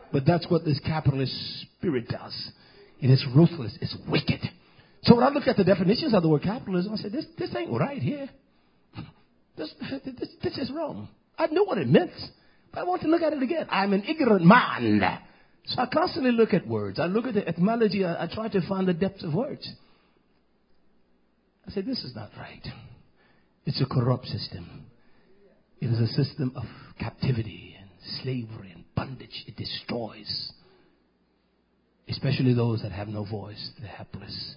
But that's what this capitalist spirit does. It is ruthless. It's wicked. So when I look at the definitions of the word capitalism, I said, this ain't right here. This is wrong. I knew what it meant, but I want to look at it again. I'm an ignorant man. So I constantly look at words. I look at the etymology. I try to find the depths of words. I said, this is not right. It's a corrupt system. It is a system of captivity and slavery and bondage. It destroys, especially those that have no voice. They're helpless.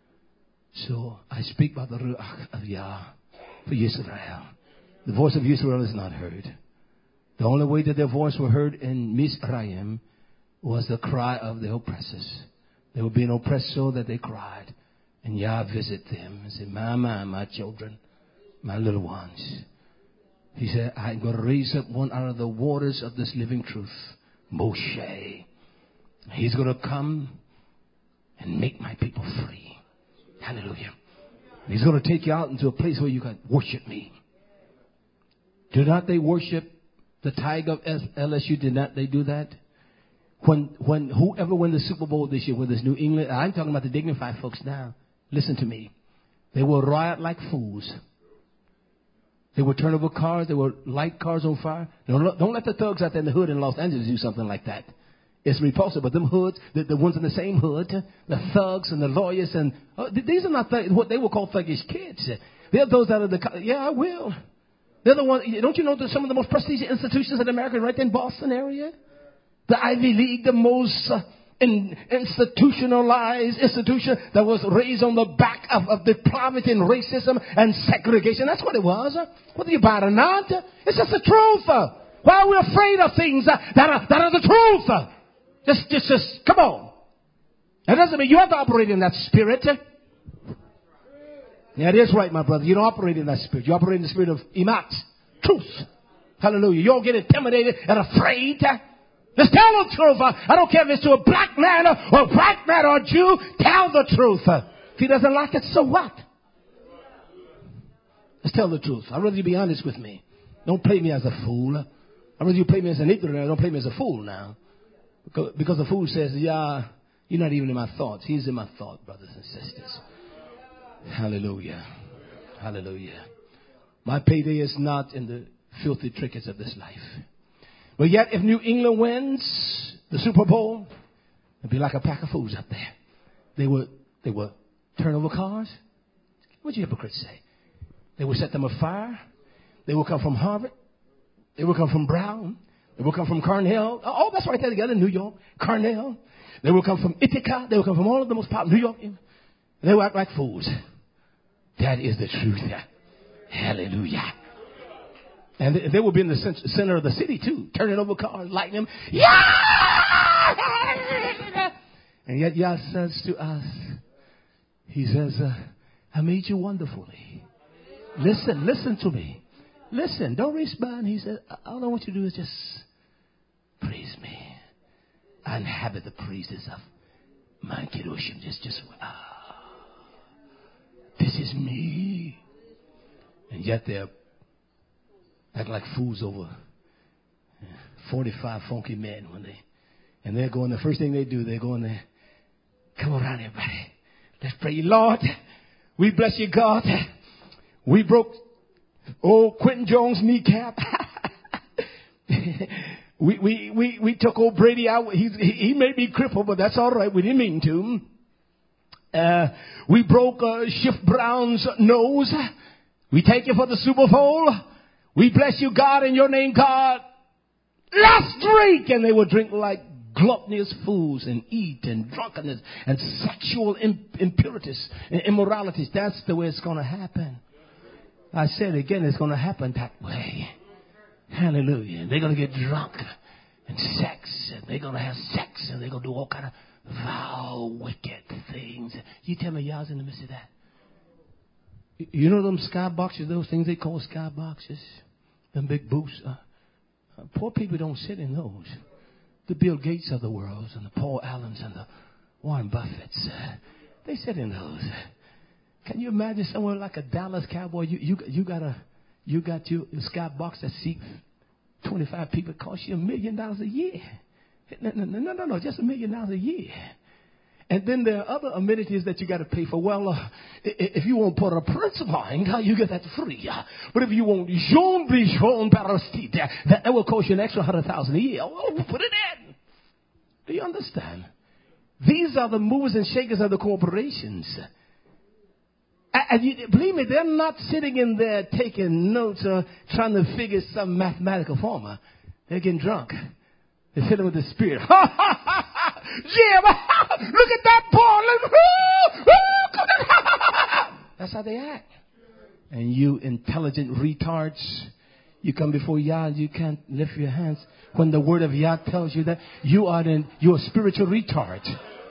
So I speak by the Ruach of Yah for Yisrael. The voice of Israel is not heard. The only way that their voice were heard in Mizraim was the cry of the oppressors. They were being oppressed so that they cried. And Yah visit them and said, my children, my little ones. He said, I'm going to raise up one out of the waters of this living truth, Moshe. He's going to come and make my people free. Hallelujah. He's going to take you out into a place where you can worship me. Do not they worship the Tiger of LSU? Did not they do that? When whoever won the Super Bowl this year, whether it's New England, I'm talking about the dignified folks now. Listen to me. They will riot like fools. They will turn over cars. They will light cars on fire. Don't let the thugs out there in the hood in Los Angeles do something like that. It's repulsive. But them hoods, the ones in the same hood, the thugs and the lawyers, and these are not what they will call thuggish kids. They're those out of the, yeah, I will. They're the ones, don't you know that some of the most prestigious institutions in America are right there in Boston area? The Ivy League, the most institutionalized institution that was raised on the back of depravity and racism and segregation. That's what it was. Whether you buy it or not, it's just the truth. Why are we afraid of things that are the truth? Just come on. That doesn't mean you have to operate in that spirit. Yeah, it is right, my brother. You don't operate in that spirit. You operate in the spirit of Emat, truth. Hallelujah. You don't get intimidated and afraid. Just tell the truth. I don't care if it's to a black man or a white man or a Jew. Tell the truth. If he doesn't like it, so what? Just tell the truth. I'd rather you be honest with me. Don't play me as a fool. I'd rather you play me as an ignorant. Don't play me as a fool now. Because the fool says, yeah, you're not even in my thoughts. He's in my thought, brothers and sisters. Hallelujah. Hallelujah. My payday is not in the filthy trinkets of this life. But yet, if New England wins the Super Bowl, it'd be like a pack of fools up there. They would turn over cars. What you hypocrites say? They would set them afire. They will come from Harvard. They will come from Brown. They will come from Cornell. Oh, that's right there together in New York. Cornell. They will come from Ithaca. They will come from all of the most popular New York. They will act like fools. That is the truth. Hallelujah. And they will be in the center of the city, too. Turning over cars, lighting them. Yeah! And yet Yah says to us, he says, I made you wonderfully. Listen to me. Listen, don't respond. He said, all I want you to do is just praise me. I inhabit the praises of my Kiddushim. This is me. And yet they're act like fools over 45 funky men and they're going, the first thing they do, they're going there. Come around, everybody. Let's pray. Lord, we bless you, God. We broke old Quentin Jones' kneecap. we took old Brady out. He may be crippled, but that's all right. We didn't mean to. We broke Schiff Brown's nose. We take you for the Super Bowl. We bless you, God, in your name, God. Let's drink. And they would drink like gluttonous fools and eat and drunkenness and sexual impurities and immoralities. That's the way it's going to happen. I said again, it's going to happen that way. Hallelujah. They're going to get drunk and sex, and they're going to have sex, and they're going to do all kind of vile, wicked things. You tell me y'all's in the midst of that. You know them skyboxes, those things they call skyboxes? Them big booths. Poor people don't sit in those. The Bill Gates of the world and the Paul Allens and the Warren Buffetts, they sit in those. Can you imagine somewhere like a Dallas Cowboy? You got your skybox that seats 25 people. It costs you $1 million a year. No, just $1 million a year. And then there are other amenities that you got to pay for. Well, if you want Port au Prince wine, you get that free. But if you want Jean Bichon Barostide, that will cost you an extra $100,000 a year. Oh, put it in. Do you understand? These are the movers and shakers of the corporations. And believe me, they're not sitting in there taking notes or trying to figure some mathematical formula. They're getting drunk. They're filling with the Spirit. Jim, look at that ball. That's how they act. And you intelligent retards, you come before Yah and you can't lift your hands. When the word of Yah tells you that, you're a spiritual retard.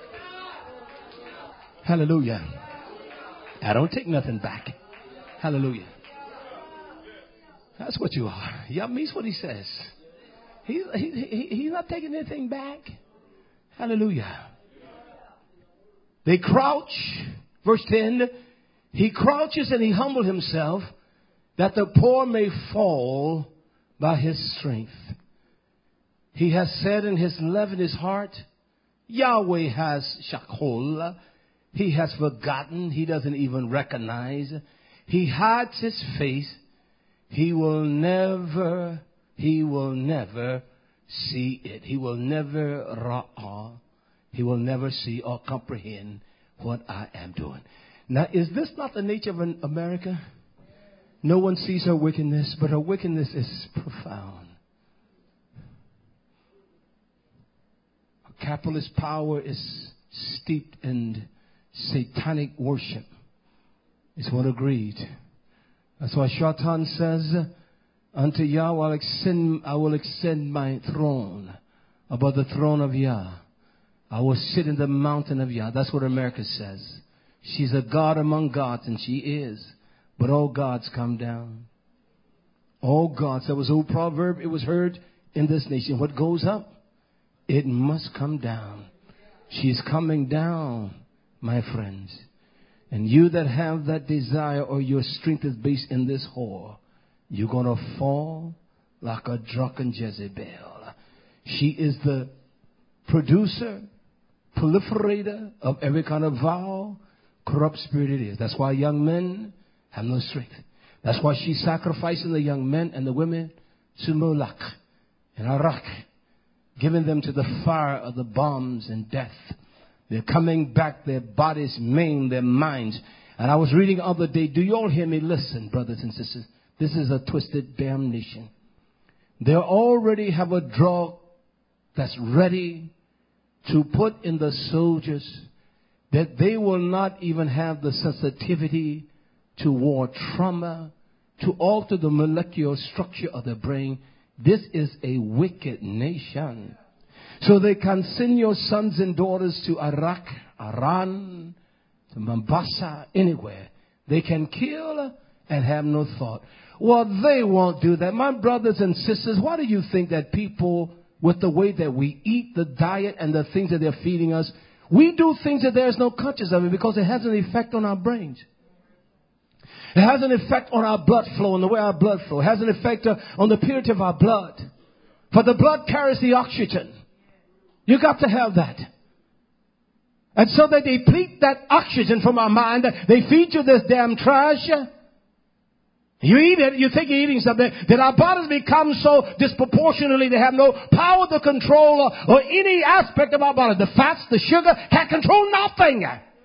Hallelujah. I don't take nothing back. Hallelujah. That's what you are. Yah means what he says. He's not taking anything back. Hallelujah. They crouch. Verse 10. He crouches and he humbled himself that the poor may fall by his strength. He has said in his love in his heart, Yahweh has shakol. He has forgotten. He doesn't even recognize. He hides his face. He will never see it. He will never ra'ah. He will never see or comprehend what I am doing. Now, is this not the nature of America? No one sees her wickedness, but her wickedness is profound. Capitalist power is steeped in satanic worship. It's what agreed. That's why Shaitan says, unto Yah I will extend my throne above the throne of Yah. I will sit in the mountain of Yah. That's what America says. She's a God among gods, and she is. But all gods come down. All gods. There was an old proverb. It was heard in this nation. What goes up, it must come down. She's coming down, my friends. And you that have that desire or your strength is based in this whore, you're going to fall like a drunken Jezebel. She is the producer, proliferator of every kind of vile, corrupt spirit it is. That's why young men have no strength. That's why she's sacrificing the young men and the women to Moloch and Arak, giving them to the fire of the bombs and death. They're coming back, their bodies maimed, their minds. And I was reading the other day, do you all hear me? Listen, brothers and sisters. This is a twisted damnation. They already have a drug that's ready to put in the soldiers that they will not even have the sensitivity to war trauma, to alter the molecular structure of the brain. This is a wicked nation. So they can send your sons and daughters to Iraq, Iran, to Mombasa, anywhere. They can kill and have no thought. Well, they won't do that. My brothers and sisters, why do you think that people, with the way that we eat, the diet, and the things that they're feeding us, we do things that there's no conscience of it because it has an effect on our brains. It has an effect on our blood flow and the way our blood flow. It has an effect on the purity of our blood. For the blood carries the oxygen. You got to have that. And so they deplete that oxygen from our mind. They feed you this damn trash. You eat it, you think you're eating something, then our bodies become so disproportionately, they have no power to control or any aspect of our body. The fats, the sugar, can't control nothing.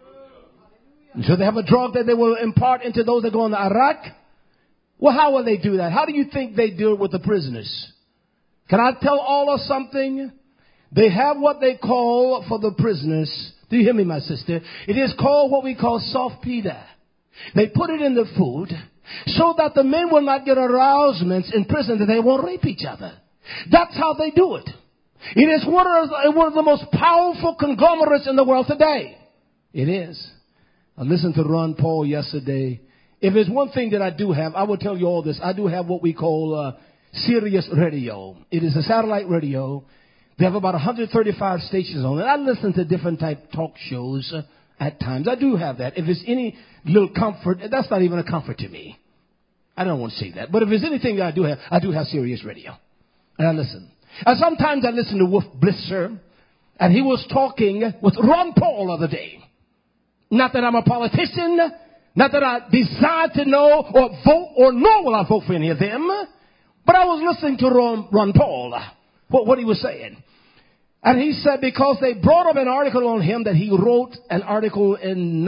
And so they have a drug that they will impart into those that go into Iraq. Well, how will they do that? How do you think they deal with the prisoners? Can I tell all of something? They have what they call for the prisoners. Do you hear me, my sister? It is called what we call saltpeter. They put it in the food so that the men will not get arousements in prison that they won't rape each other. That's how they do it. It is one of the most powerful conglomerates in the world today. It is. I listened to Ron Paul yesterday. If there's one thing that I do have, I will tell you all this. I do have what we call Sirius Radio. It is a satellite radio. They have about 135 stations on it. I listen to different type talk shows at times. I do have that. If it's any little comfort, that's not even a comfort to me. I don't want to say that. But if there's anything that I do have Sirius Radio. And I listen. And sometimes I listen to Wolf Blitzer, and he was talking with Ron Paul the other day. Not that I'm a politician, not that I desire to know or vote or nor will I vote for any of them, but I was listening to Ron Paul, what he was saying. And he said because they brought up an article on him that he wrote an article in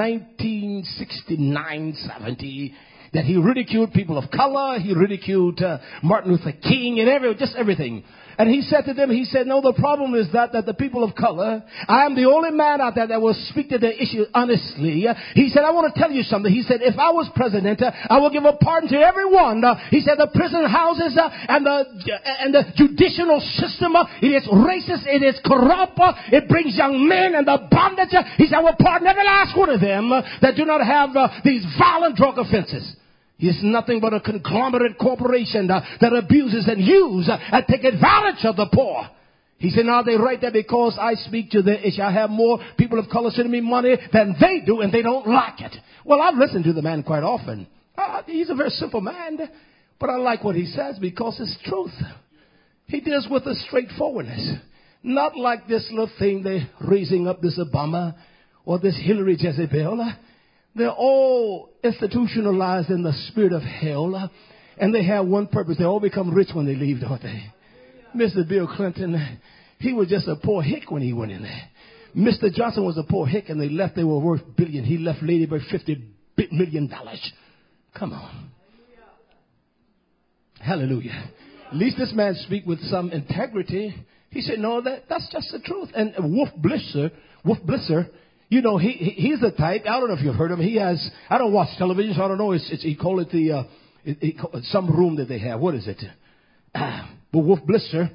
1969-70 that he ridiculed people of color, he ridiculed Martin Luther King and everything. And he said to them, he said, no, the problem is that the people of color, I am the only man out there that will speak to the issue honestly. He said, I want to tell you something. He said, if I was president, I will give a pardon to everyone. He said, the prison houses and the judicial system, it is racist, it is corrupt, it brings young men into bondage. He said, I will pardon every last one of them that do not have these violent drug offenses. He is nothing but a conglomerate corporation that abuses and uses and take advantage of the poor. He said, now they right there because I speak to the issue. I have more people of color sending me money than they do, and they don't like it. Well, I've listened to the man quite often. He's a very simple man, but I like what he says because it's truth. He deals with a straightforwardness. Not like this little thing they're raising up, this Obama or this Hillary Jezebel. They're all institutionalized in the spirit of hell, and they have one purpose. They all become rich when they leave, don't they? Mr. Bill Clinton, he was just a poor hick when he went in there. Mr. Johnson was a poor hick, and they left. They were worth billions. He left Lady Bird $50 million. Come on. Hallelujah. At least this man speak with some integrity. He said, no, that's just the truth. And Wolf Blitzer, you know, he's the type. I don't know if you've heard of him. He has. I don't watch television, so I don't know. He call it some room that they have. What is it? But Wolf Blitzer,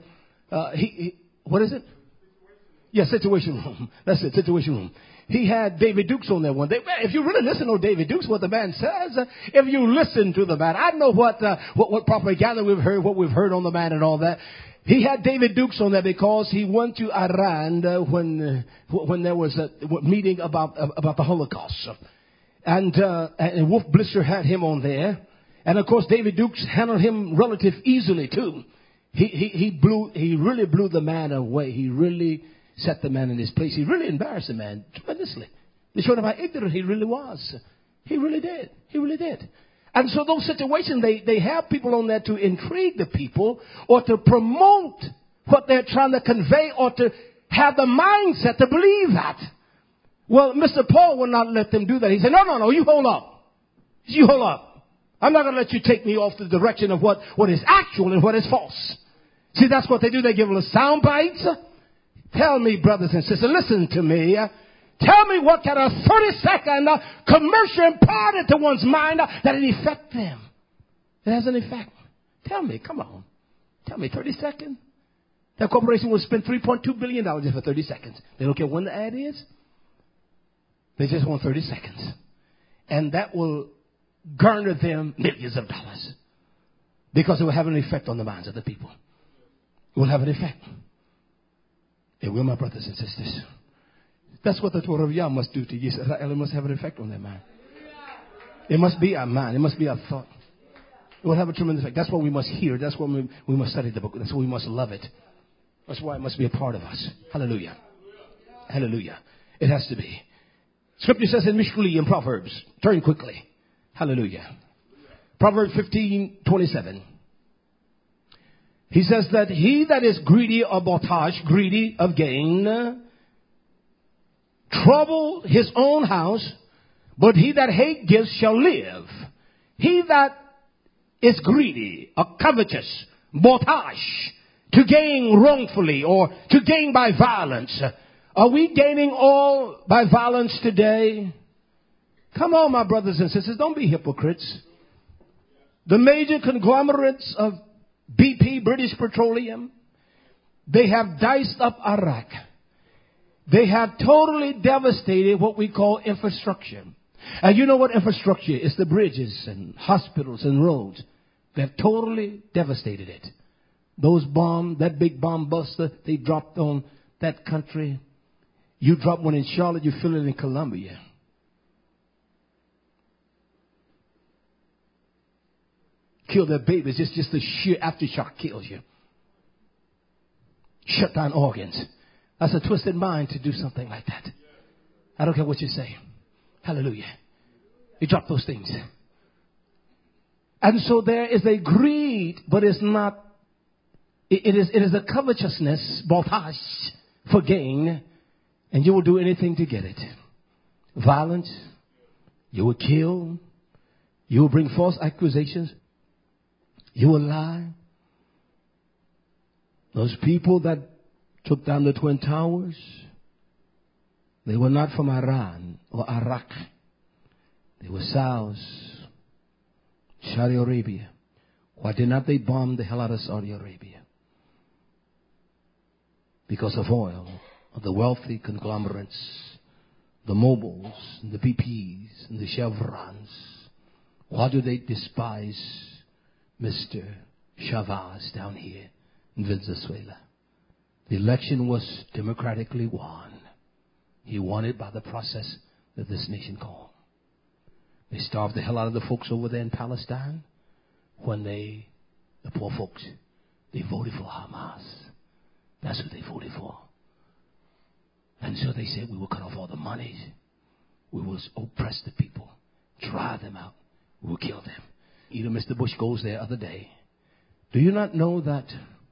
what is it? Yeah, Situation Room. That's it, Situation Room. He had David Dukes on there one day. If you really listen to David Dukes, what the man says, if you listen to the man, I know what propaganda we've heard, what we've heard on the man and all that. He had David Dukes on there because he went to Iran when there was a meeting about the Holocaust, and Wolf Blitzer had him on there, and of course David Dukes handled him relative easily too. He really blew the man away. He really set the man in his place. He really embarrassed the man tremendously. They showed him how ignorant he really was. He really did. He really did. And so those situations, they have people on there to intrigue the people or to promote what they're trying to convey or to have the mindset to believe that. Well, Mr. Paul will not let them do that. He said, no, you hold up. You hold up. I'm not going to let you take me off the direction of what is actual and what is false. See, that's what they do. They give them sound bites. Tell me, brothers and sisters, listen to me. Tell me what kind of 30-second commercial imparted to one's mind that it affects them. It has an effect. Tell me, come on. Tell me, 30 seconds? That corporation will spend $3.2 billion just for 30 seconds. They don't care when the ad is. They just want 30 seconds. And that will garner them millions of dollars. Because it will have an effect on the minds of the people. It will have an effect. It will, my brothers and sisters. That's what the Torah of Yah must do to you. It must have an effect on their mind. It must be our mind. It must be our thought. It will have a tremendous effect. That's what we must hear. That's what we must study the book. That's why we must love it. That's why it must be a part of us. Hallelujah. Hallelujah. It has to be. Scripture says in Mishkuli in Proverbs. Turn quickly. Hallelujah. Proverbs 15:27. He says that he that is greedy of bautage, greedy of gain, trouble his own house, but he that hate gifts shall live. He that is greedy, or covetous, bautage, to gain wrongfully or to gain by violence. Are we gaining all by violence today? Come on, my brothers and sisters, don't be hypocrites. The major conglomerates of BP, British Petroleum, they have diced up Iraq. They have totally devastated what we call infrastructure. And you know what infrastructure is? The bridges and hospitals and roads. They've totally devastated it. Those bombs, that big bomb buster they dropped on that country. You drop one in Charlotte, you feel it in Columbia. Kill their babies. It's just the sheer aftershock kills you. shut down organs. That's a twisted mind to do something like that. I don't care what you say. Hallelujah. You drop those things. And so there is a greed, but it's not, it is a covetousness, baltash, for gain, and you will do anything to get it. Violence, you will kill, you will bring false accusations, you will lie. Those people that took down the Twin Towers, they were not from Iran or Iraq. They were Saudi, Saudi Arabia. Why did not they bomb the hell out of Saudi Arabia? Because of oil, of the wealthy conglomerates, the Mobiles, and the BPs, and the Chevrons. Why do they despise Mr. Chavez down here in Venezuela? The election was democratically won. He won it by the process that this nation called. They starved the hell out of the folks over there in Palestine when the poor folks, they voted for Hamas. That's who they voted for. And so they said, we will cut off all the money. We will oppress the people, drive them out. We will kill them. Even Mr. Bush goes there the other day. Do you not know that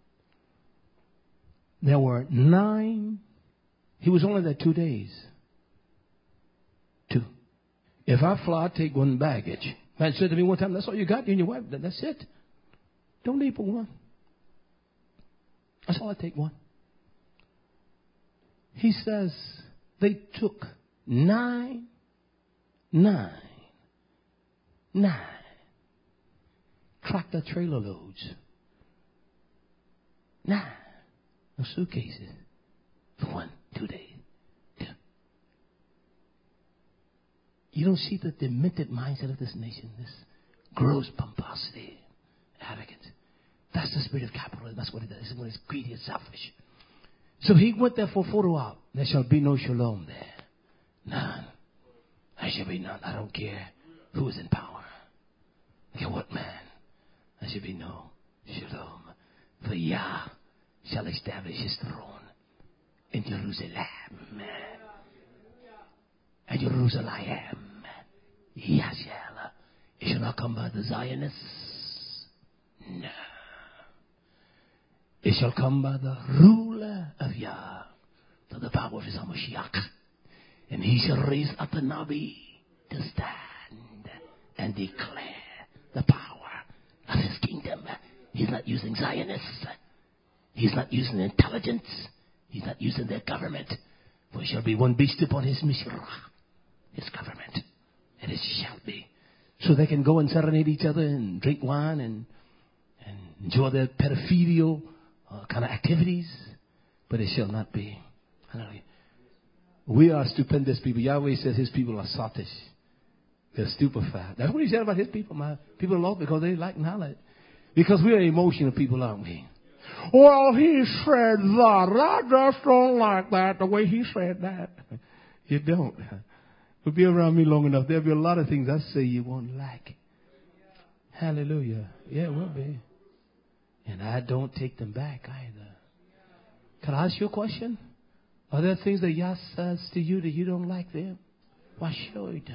there were 9, he was only there 2 days. 2. If I fly, I take one baggage. Man said to me one time, that's all you got, you and your wife, that's it. Don't need but one. That's all I take, one. He says they took 9 tractor trailer loads. 9 no suitcases for 2 days. You don't see the demented mindset of this nation, this gross pomposity, arrogance. That's the spirit of capitalism. That's what it is. When it's greedy and selfish. So he went there for a photo op. There shall be no shalom there. None. There shall be none. I don't care who is in power. I care what man. There shall be no shalom. For Yah shall establish his throne in Jerusalem. And Jerusalem. Yah shall. It shall not come by the Zionists. No. It shall come by the ruler of Yah, to the power of his Mashiach. And he shall raise up a Nabi to stand and declare the power of his kingdom. He's not using Zionists. He's not using intelligence. He's not using their government. For it shall be one beast upon his Mishra, his government. And it shall be. So they can go and serenade each other and drink wine and enjoy their pedophilial kind of activities. But it shall not be. Hallelujah. We are stupendous people. Yahweh says his people are sottish. They're stupefied. That's what he said about his people. My people are lost because they lack knowledge. Because we are emotional people, aren't we? Well, he said that. I just don't like that, the way he said that. You don't. But be around me long enough. There'll be a lot of things I say you won't like. Hallelujah. Yeah, it will be. And I don't take them back either. Can I ask you a question? Are there things that Yah says to you that you don't like them? Why, sure he does.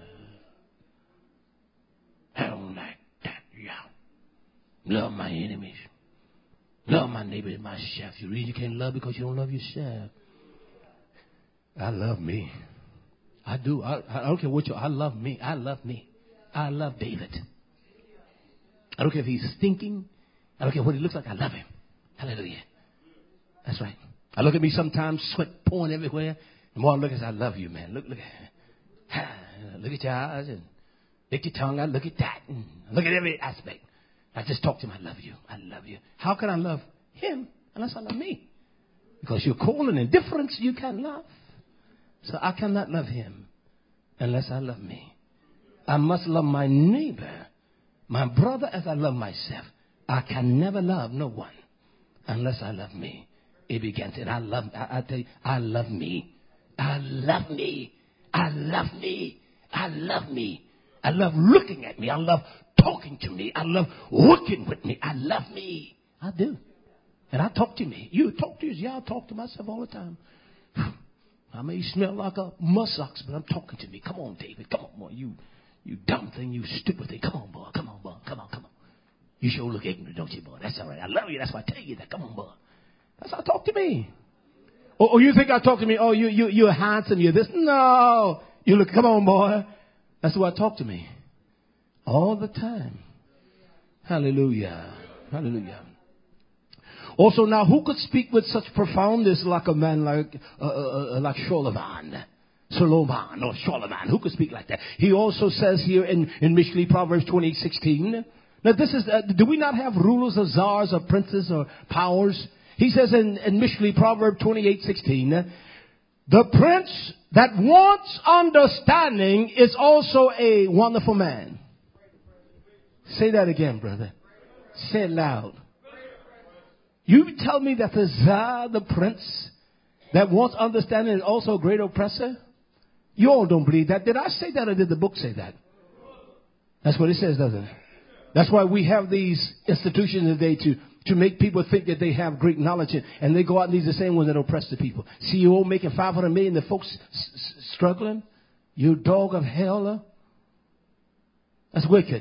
I don't like that, Yah. Love my enemies. Love my neighbor and myself. You really can't love because you don't love yourself. I love me. I do. I don't care what I love me. I love me. I love David. I don't care if he's stinking. I don't care what he looks like. I love him. Hallelujah. That's right. I look at me sometimes, sweat pouring everywhere. And more I look at I love you, man. Look at your eyes and lick your tongue. I look at that and look at every aspect. I just talk to him. I love you. I love you. How can I love him unless I love me? Because you're cold and indifferent, you can't love. So I cannot love him unless I love me. I must love my neighbor, my brother, as I love myself. I can never love no one unless I love me. It begins, and I tell you, I love me. I love me. I love me. I love me. I love looking at me. I love talking to me. I love working with me. I love me. I do. And I talk to me. You talk to you. Yeah, I talk to myself all the time. I may smell like a muskox, but I'm talking to me. Come on, David. Come on, boy. You dumb thing. You stupid thing. Come on, boy. Come on, boy. Come on, come on. You sure look ignorant, don't you, boy? That's all right. I love you. That's why I tell you that. Come on, boy. That's how I talk to me. Or you think I talk to me, oh, you're handsome, you're this. No. You look, come on, boy. That's the way I talk to me. All the time. Hallelujah. Hallelujah. Also, now, who could speak with such profoundness like a man like Solomon? Who could speak like that? He also says here in Mishli, Proverbs 28:16. Now, this is, do we not have rulers or czars or princes or powers? He says in Mishli, Proverbs 28:16, the prince that wants understanding is also a wonderful man. Say that again, brother. Say it loud. You tell me that the czar, the prince that wants understanding is also a great oppressor? You all don't believe that. Did I say that or did the book say that? That's what it says, doesn't it? That's why we have these institutions today to make people think that they have great knowledge, and they go out and these are the same ones that oppress the people. CEO making $500 million, the folks struggling. You dog of hell. That's wicked.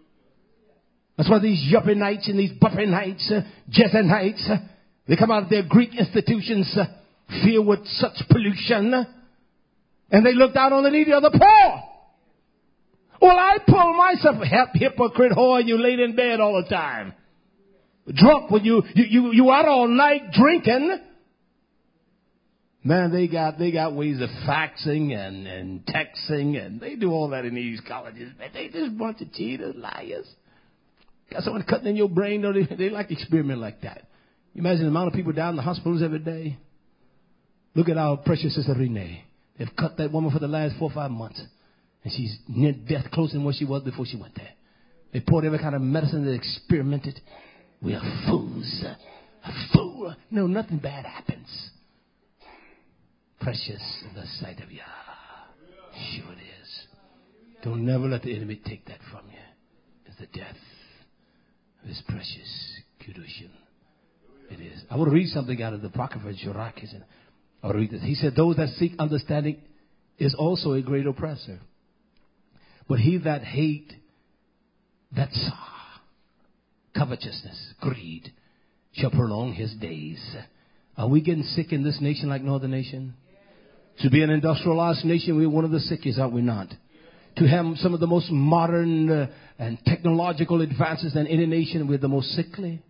That's why these Yuppie-nites and these Buffy-nites, Jezza-nites, they come out of their Greek institutions filled with such pollution, and they look down on the needy of the poor. Well, I pull myself, hypocrite whore, you laid in bed all the time. Drunk when you out all night drinking. Man, they got ways of faxing and texting, and they do all that in these colleges. Man, they just a bunch of cheaters, liars. Got someone cutting in your brain. They like to experiment like that. You imagine the amount of people down in the hospitals every day. Look at our precious sister Renee. They've cut that woman for the last 4 or 5 months. And she's near death, closer than what she was before she went there. They poured every kind of medicine. They experimented. We are fools. A fool. No, nothing bad happens. Precious in the sight of Yah. Sure it is. Don't never let the enemy take that from you. It's the death of his precious Kedushin. It is. I want to read something out of the Apocrypha Sirach. I want to read this. He said, those that seek understanding is also a great oppressor. But he that hate, that's covetousness, greed, shall prolong his days. Are we getting sick in this nation like no other nation? To be an industrialized nation, we're one of the sickest, are we not? To have some of the most modern and technological advances than any nation, we're the most sickly.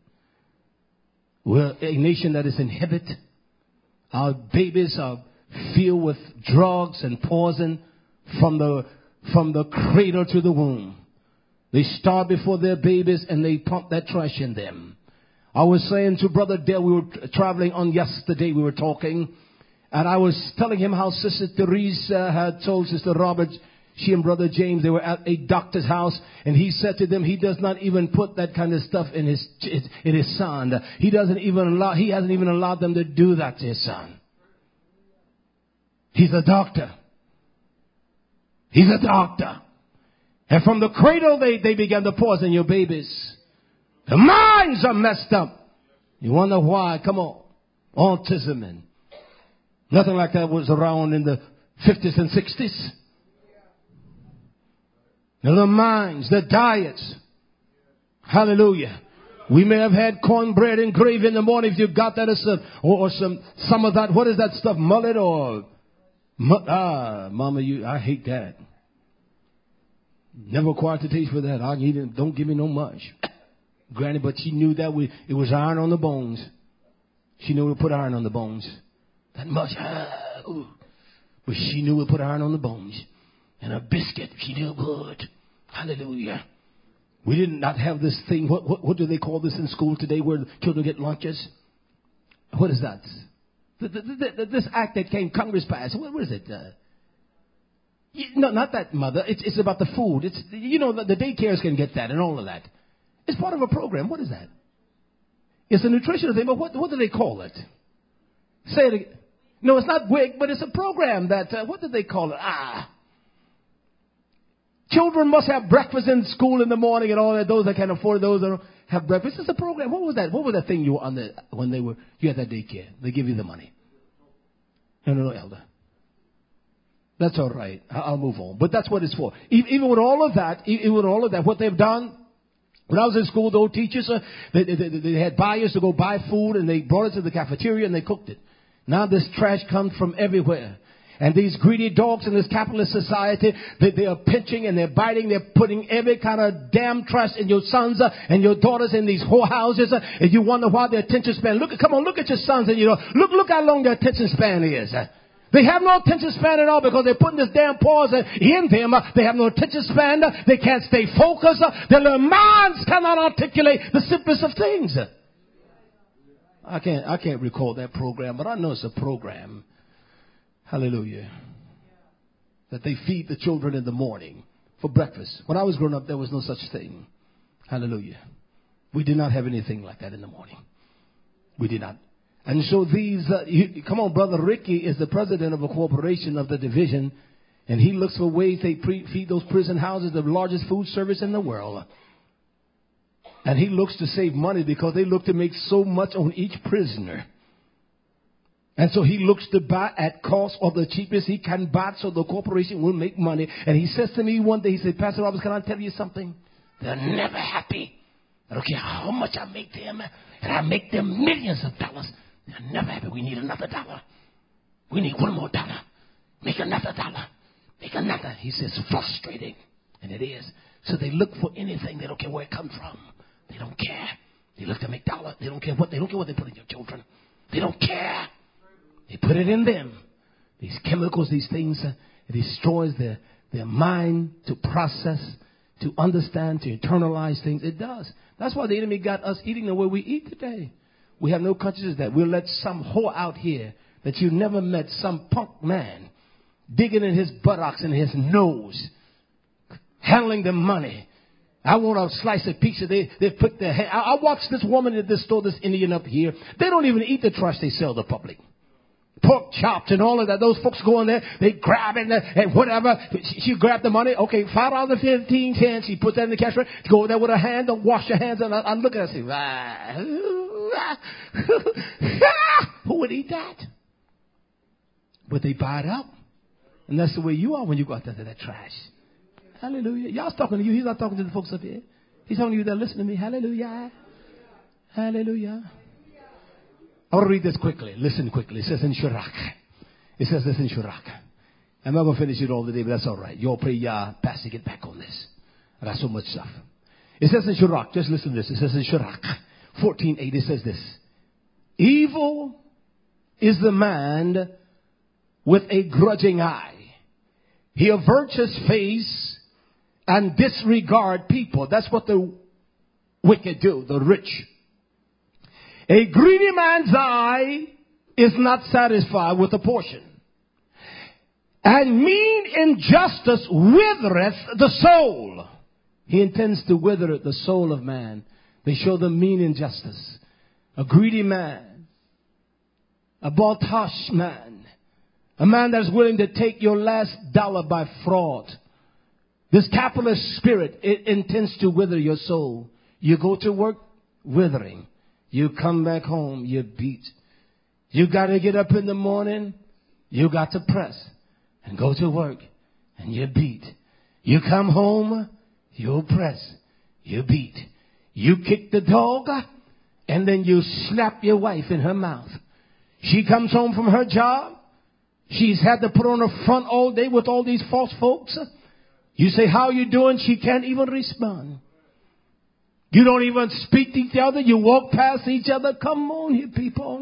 We're a nation that is inhibited. Our babies are filled with drugs and poison from the cradle to the womb. They starve before their babies and they pump that trash in them. I was saying to Brother Dale, we were traveling on yesterday, we were talking, and I was telling him how Sister Teresa had told Sister Robert, she and Brother James, they were at a doctor's house, and he said to them, he does not even put that kind of stuff in his son. He hasn't even allowed them to do that to his son. He's a doctor. He's a doctor. And from the cradle, they began to poison your babies. The minds are messed up. You wonder why? Come on. Autism and nothing like that was around in the 50s and 60s. Now the minds, the diets. Hallelujah. We may have had cornbread and gravy in the morning if you got that or some of that. What is that stuff? Mullet or Mama, I hate that. Never acquired the taste for that. I eat it. Don't give me no much. Granny, but she knew that it was iron on the bones. She knew we put iron on the bones. That much. But she knew we put iron on the bones. And a biscuit, she knew good. Hallelujah. We did not have this thing. What do they call this in school today where children get lunches? What is that? This act that came, Congress passed. What is it? No, not that, Mother. It's about the food. It's, the daycares can get that and all of that. It's part of a program. What is that? It's a nutritional thing, but what do they call it? Say it again. No, it's not WIC, but it's a program that, what do they call it? Children must have breakfast in school in the morning and all that. Those that can't afford those that don't have breakfast. It's a program. What was that? What was that thing you were on when you had that daycare? They give you the money. No, elder. That's all right. I'll move on. But that's what it's for. Even with all of that, what they've done, when I was in school, the old teachers, they had buyers to go buy food, and they brought it to the cafeteria and they cooked it. Now this trash comes from everywhere. And these greedy dogs in this capitalist society, they are pinching and they're biting. They're putting every kind of damn trash in your sons and your daughters in these whorehouses. And you wonder why their attention span. Look at your sons and look how long their attention span is. They have no attention span at all because they're putting this damn poison in them. They have no attention span. They can't stay focused. Their little minds cannot articulate the simplest of things. I can't recall that program, but I know it's a program. Hallelujah. That they feed the children in the morning for breakfast. When I was growing up, there was no such thing. Hallelujah. We did not have anything like that in the morning. We did not. And so come on, Brother Ricky is the president of a corporation of the division, and he looks for ways they feed those prison houses, the largest food service in the world. And he looks to save money because they look to make so much on each prisoner. And so he looks to buy at cost or the cheapest he can buy so the corporation will make money. And he says to me one day, he said, Pastor Roberts, can I tell you something? They're never happy. I don't care how much I make them, and I make them millions of dollars. They're never happy. We need another dollar. We need one more dollar. Make another dollar. Make another. He says, frustrating. And it is. So they look for anything. They don't care where it comes from. They don't care. They look to make dollar. They don't care what they put in your children. They don't care. They put it in them. These chemicals, these things, it destroys their mind to process, to understand, to internalize things. It does. That's why the enemy got us eating the way we eat today. We have no consciousness that we'll let some whore out here that you never met, some punk man, digging in his buttocks and his nose, handling the money. I want a slice of pizza. They put their hand. I watched this woman at this store, this Indian up here. They don't even eat the trash they sell to the public. Pork chops and all of that. Those folks go in there, they grab it and whatever. She grabbed the money. Okay, $5.15. She puts that in the cash register. Go over there with her hand. Don't wash your hands. And I look at her and say, who would eat that? But they buy it up. And that's the way you are when you go out there to that trash. Hallelujah. Y'all's talking to you. He's not talking to the folks up here. He's talking to you that listen to me. Hallelujah. Hallelujah. I want to read this quickly. Listen quickly. It says in Sirach. It says this in Sirach. I'm not going to finish it all today, but that's all right. Y'all pray, Pastor, get back on this. I got so much stuff. It says in Sirach. Just listen to this. It says in Sirach 14:8. It says this. Evil is the man with a grudging eye. He averts his face and disregard people. That's what the wicked do, the rich. A greedy man's eye is not satisfied with a portion. And mean injustice withereth the soul. He intends to wither the soul of man. They show the mean injustice. A greedy man. A baltosh man. A man that's willing to take your last dollar by fraud. This capitalist spirit, it intends to wither your soul. You go to work, withering. You come back home, you're beat. You got to get up in the morning, you got to press and go to work, and you're beat. You come home, you press, you beat. You kick the dog, and then you slap your wife in her mouth. She comes home from her job. She's had to put on her front all day with all these false folks. You say, how you doing? She can't even respond. You don't even speak to each other. You walk past each other. Come on here, people.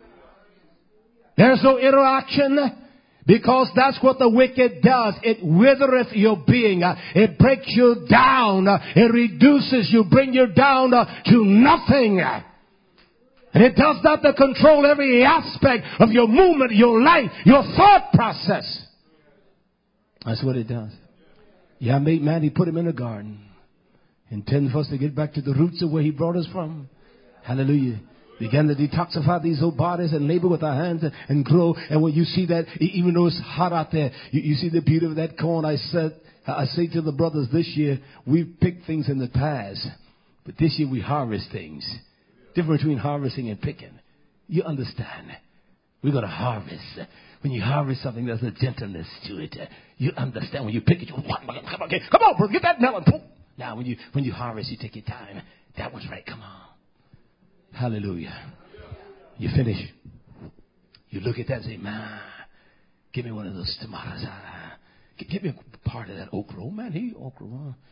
There's no interaction because that's what the wicked does. It withereth your being. It breaks you down. It reduces you, bring you down to nothing. And it does that to control every aspect of your movement, your life, your thought process. That's what it does. Yeah, made man, he put him in a garden. Intend for us to get back to the roots of where he brought us from. Hallelujah. Began to detoxify these old bodies and labor with our hands and grow. And when you see that, even though it's hot out there, you see the beauty of that corn. I said, I say to the brothers this year, we've picked things in the past, but this year we harvest things. Difference between harvesting and picking. You understand. We're going to harvest. When you harvest something, there's a gentleness to it. You understand. When you pick it, you come on, bro, get that melon. Now, when you harvest, you take your time. That was right. Come on. Hallelujah. You finish. You look at that and say, man, give me one of those tomatoes. Give me a part of that okra. Oh, man, he okra.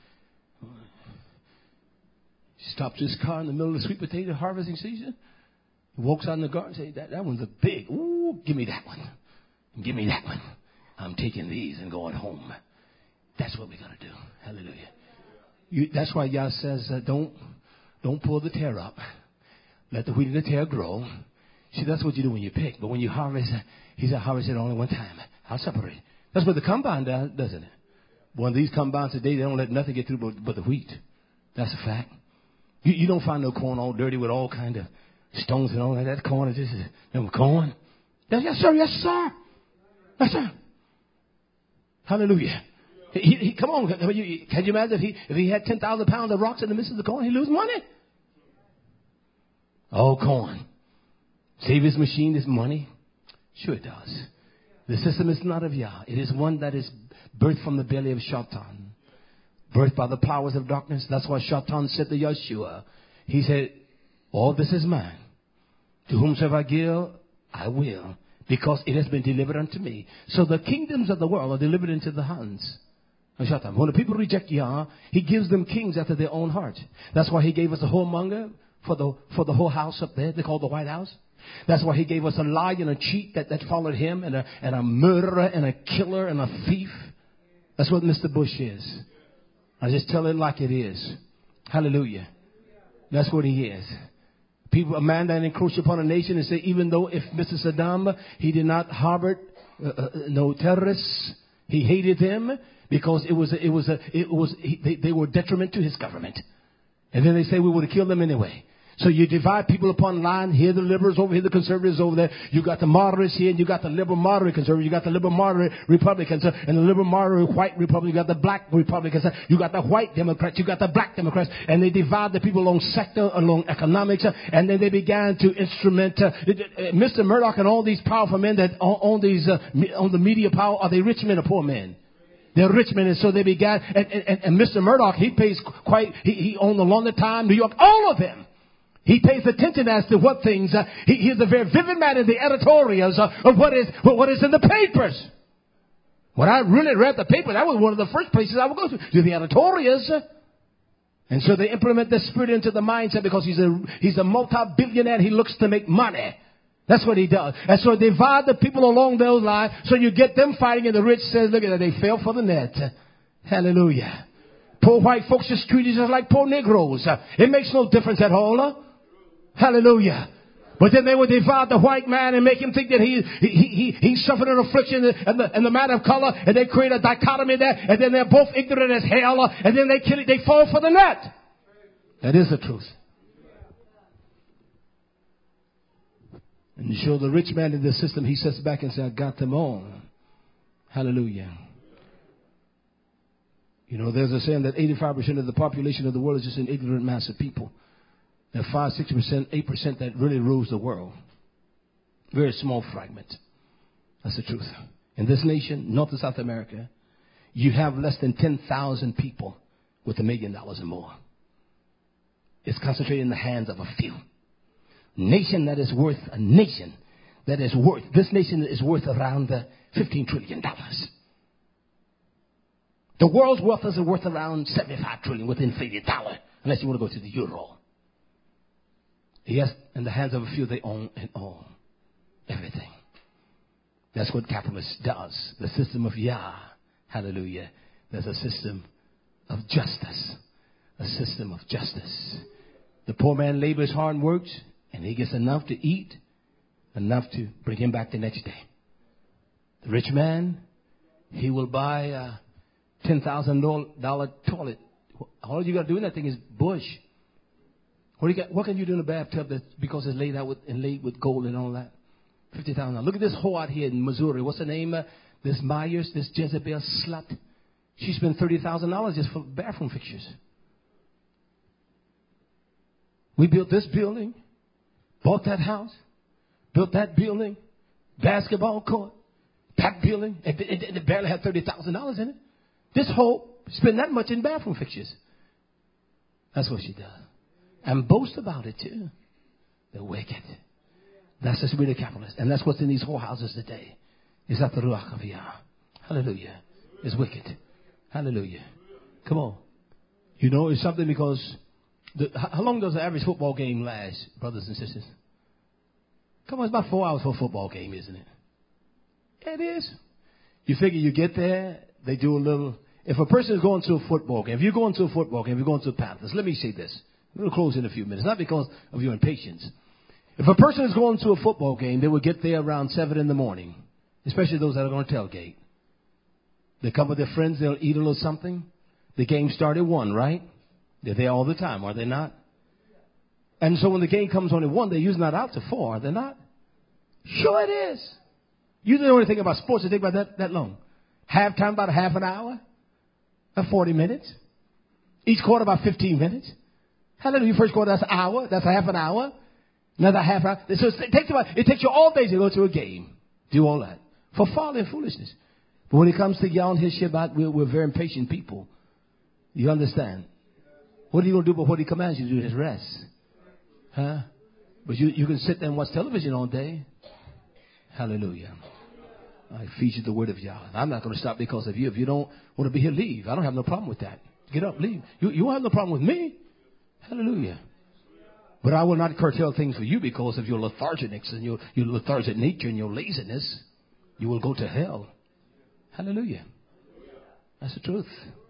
Stops his car in the middle of the sweet potato harvesting season. He walks out in the garden and says, that one's a big. Ooh, give me that one. Give me that one. I'm taking these and going home. That's what we're going to do. Hallelujah. That's why Yah says, don't pull the tear up. Let the wheat and the tear grow. See, that's what you do when you pick. But when you harvest, he said, harvest it only one time. I'll separate. That's what the combine does, doesn't it? One of these combines today, they don't let nothing get through but the wheat. That's a fact. You don't find no corn all dirty with all kind of stones and all that. That corn is just corn. Yes, sir. Yes, sir. Yes, sir. Hallelujah. Come on. Can you imagine if he had 10,000 pounds of rocks in the midst of the corn, he'd lose money. All corn. Save his machine, his money. Sure it does. The system is not of Yah. It is one that is birthed from the belly of Shaitan. Birthed by the powers of darkness. That's why Shaitan said to Yeshua, he said, all this is mine. To whomsoever I give, I will. Because it has been delivered unto me. So the kingdoms of the world are delivered into the hands of Shaitan. When the people reject Yah, he gives them kings after their own heart. That's why he gave us a whoremonger for the whole house up there. They call the White House. That's why he gave us a liar and a cheat that followed him, and a murderer and a killer and a thief. That's what Mr. Bush is. I just tell it like it is. Hallelujah. That's what he is. A man that encroached upon a nation and say, even though if Mr. Saddam, he did not harbor no terrorists, he hated them because they were detriment to his government. And then they say we would have killed them anyway. So you divide people upon line. Here the liberals over here, the conservatives over there. You got the moderates here, and you got the liberal moderate conservatives. You got the liberal moderate Republicans, and the liberal moderate white Republicans. You got the black Republicans. You got the white Democrats. You got the black Democrats. And they divide the people along sector, along economics. And then they began to instrument Mr. Murdoch and all these powerful men that own the media power. Are they rich men or poor men? They're rich men, and so they began. And Mr. Murdoch, he pays he owned the London Times, New York, all of them. He pays attention as to what things, he's a very vivid man in the editorials of what is in the papers. When I really read the paper, that was one of the first places I would go to the editorials. And so they implement the spirit into the mindset because he's a multi-billionaire. He looks to make money. That's what he does. And so they divide the people along those lines. So you get them fighting, and the rich says, look at that, they fell for the net. Hallelujah. Poor white folks are treated just like poor Negroes. It makes no difference at all. Hallelujah. But then they would divide the white man and make him think that he suffered an affliction and the man of color, and they create a dichotomy there, and then they're both ignorant as hell, and then they fall for the net. That is the truth. And you show the rich man in the system, he sits back and says, I got them all. Hallelujah. You know, there's a saying that 85% of the population of the world is just an ignorant mass of people. There are 5, 6%, 8% that really rules the world. Very small fragment. That's the truth. In this nation, North and South America, you have less than 10,000 people with $1 million or more. It's concentrated in the hands of a few. This nation is worth around $15 trillion. The world's wealth is worth around $75 trillion with inflated dollar, unless you want to go to the euro. Yes, in the hands of a few, they own and own everything. That's what capitalism does. The system of Yah, hallelujah. There's a system of justice. A system of justice. The poor man labors hard and works, and he gets enough to eat, enough to bring him back the next day. The rich man, he will buy a $10,000 toilet. All you got to do in that thing is bush. What can you do in a bathtub because it's laid with gold and all that? $50,000. Look at this whore out here in Missouri. What's her name? This Myers, this Jezebel slut. She spent $30,000 just for bathroom fixtures. We built this building, bought that house, built that building, basketball court, that building, and it barely had $30,000 in it. This whole, spend that much in bathroom fixtures. That's what she does. And boast about it too. The wicked. That's the spirit of capitalist. And that's what's in these whorehouses today. Is that the Ruach of Yah? Hallelujah. It's wicked. Hallelujah. Come on. You know, it's something because how long does the average football game last, brothers and sisters? Come on, it's about 4 hours for a football game, isn't it? It is. You figure you get there, they do a little. If a person is going to a football game, if you're going to a football game, if you're going to the Panthers, let me say this. We'll close in a few minutes, not because of your impatience. If a person is going to a football game, they will get there around 7 in the morning, especially those that are going to tailgate. They come with their friends, they'll eat a little something. The game started at 1, right? They're there all the time, are they not? And so when the game comes on at 1, they're usually not out to 4, are they not? Sure it is. You don't know anything about sports to think about that long. Halftime about a half an hour, about 40 minutes. Each quarter about 15 minutes. Hallelujah. First quarter, that's an hour. That's a half an hour. Another half hour. So it takes you all day to go to a game. Do all that. For folly and foolishness. But when it comes to Yah and His Shabbat, we're very impatient people. You understand? What are you going to do but what He commands you to do? Is rest. Huh? But you can sit there and watch television all day. Hallelujah. I feed you the word of Yah. I'm not going to stop because of you. If you don't want to be here, leave. I don't have no problem with that. Get up, leave. You won't have no problem with me. Hallelujah. But I will not curtail things for you because of your lethargicness and your lethargic nature and your laziness. You will go to hell. Hallelujah. That's the truth.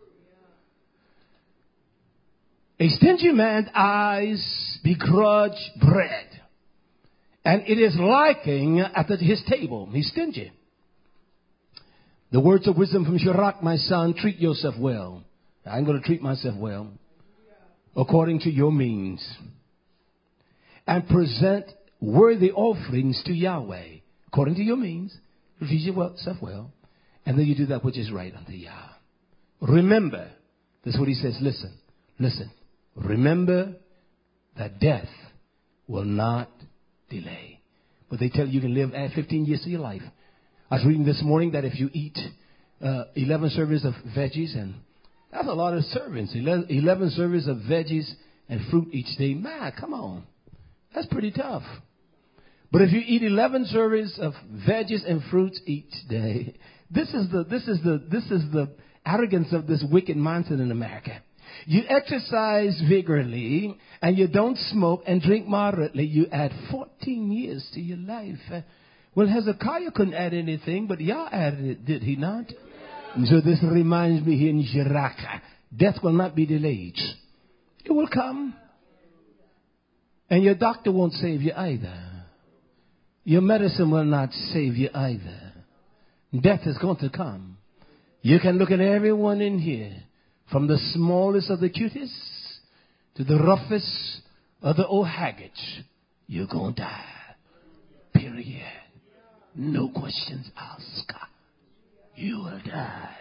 A stingy man's eyes begrudge bread, and it is lacking at his table. He's stingy. The words of wisdom from Sirach, my son, treat yourself well. I'm going to treat myself well according to your means, and present worthy offerings to Yahweh according to your means. Treat yourself well, and then you do that which is right unto Yah. Remember, this is what he says. Listen. Remember that death will not delay. But they tell you can live add 15 years to your life. I was reading this morning that if you eat 11 servings of veggies, and that's a lot of servings, 11 servings of veggies and fruit each day. Man, come on. That's pretty tough. But if you eat 11 servings of veggies and fruits each day, this is the arrogance of this wicked mindset in America. You exercise vigorously and you don't smoke and drink moderately. You add 14 years to your life. Well, Hezekiah couldn't add anything, but Yah added it, did he not? And so this reminds me here in Sirach, death will not be delayed. It will come. And your doctor won't save you either. Your medicine will not save you either. Death is going to come. You can look at everyone in here, from the smallest of the cutest to the roughest of the old haggards. You're going to die. Period. No questions asked. You will die.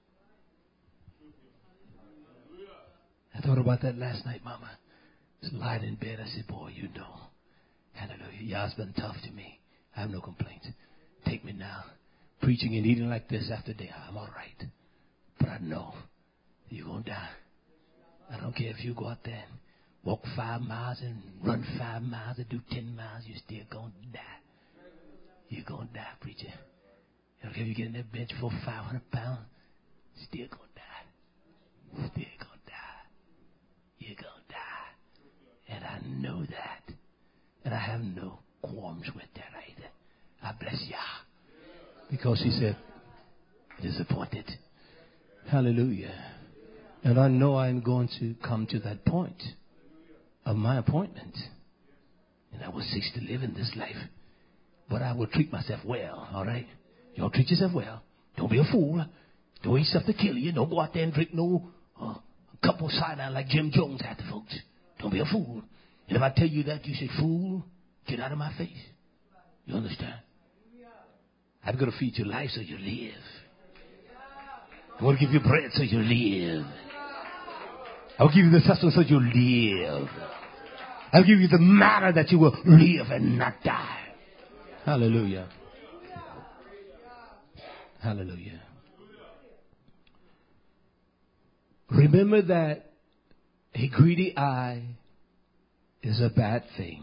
I thought about that last night, Mama. Just lying in bed. I said, boy, you know. Hallelujah. Yah's been tough to me. I have no complaints. Take me now. Preaching and eating like this after day. I'm all right. But I know you're going to die. I don't care if you go out there and walk 5 miles and run 5 miles and do 10 miles. You're still going to die. You're going to die, preacher. I don't care if you get in that bench for 500 pounds. Still going to die. Still going to die. You're going to die. And I know that. And I have no qualms with that either. I bless Yah. Because he said, disappointed. Hallelujah. And I know I'm going to come to that point of my appointment. And I will cease to live in this life. But I will treat myself well, all right? Y'all treat yourself well. Don't be a fool. Don't eat stuff to kill you. Don't go out there and drink no cup of cider like Jim Jones had to, folks. Don't be a fool. And if I tell you that, you say, fool, get out of my face. You understand? I'm going to feed your life so you live. I will give you bread so you live. I'll give you the sustenance so you live. I'll give you the matter that you will live and not die. Hallelujah. Hallelujah. Remember that a greedy eye is a bad thing.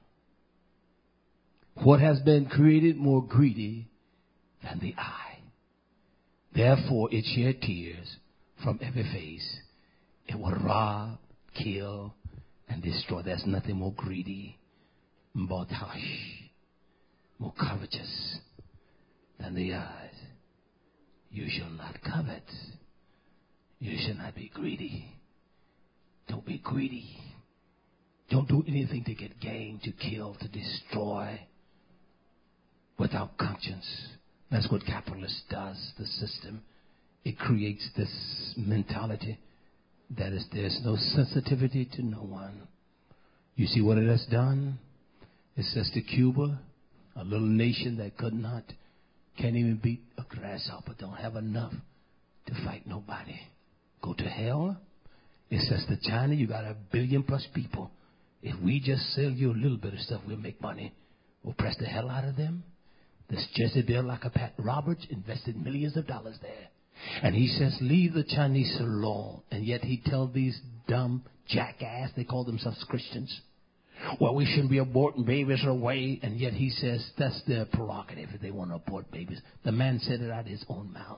What has been created more greedy than the eye? Therefore it shed tears from every face. It will rob, kill, and destroy. There's nothing more greedy, more harsh, more covetous than the eyes. You shall not covet. You shall not be greedy. Don't be greedy. Don't do anything to get gain, to kill, to destroy without conscience. That's what capitalist does, the system. It creates this mentality that is, there's no sensitivity to no one. You see what it has done? It says to Cuba, a little nation that can't even beat a grasshopper, don't have enough to fight nobody. Go to hell. It says to China, you got 1 billion plus people. If we just sell you a little bit of stuff, we'll make money. We'll press the hell out of them. This Jezebel, like a Pat Roberts, invested millions of dollars there. And he says, leave the Chinese alone. And yet he tells these dumb jackass, they call themselves Christians, well, we shouldn't be aborting babies away. And yet he says that's their prerogative if they want to abort babies. The man said it out of his own mouth.